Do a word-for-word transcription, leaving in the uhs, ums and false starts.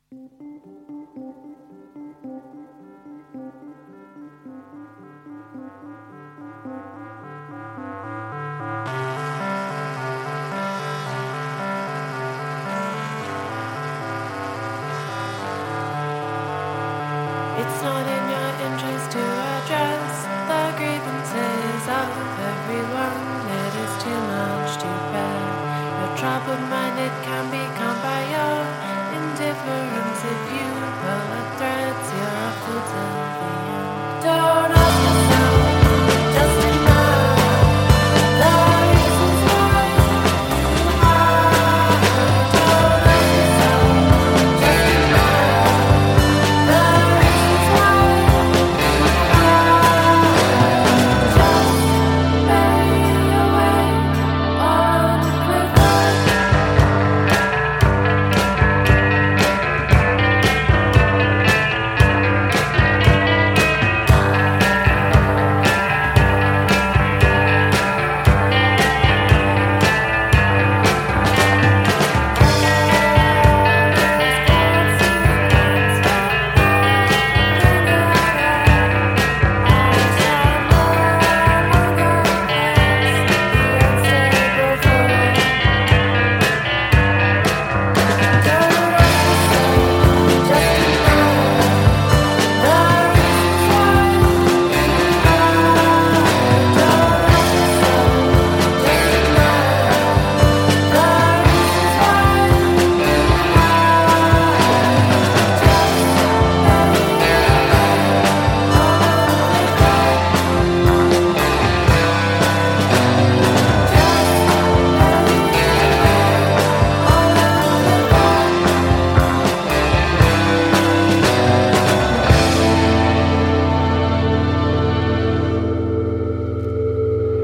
It's not in your interest to address the grievances of everyone. It is too much to bear. You're troubled minded can become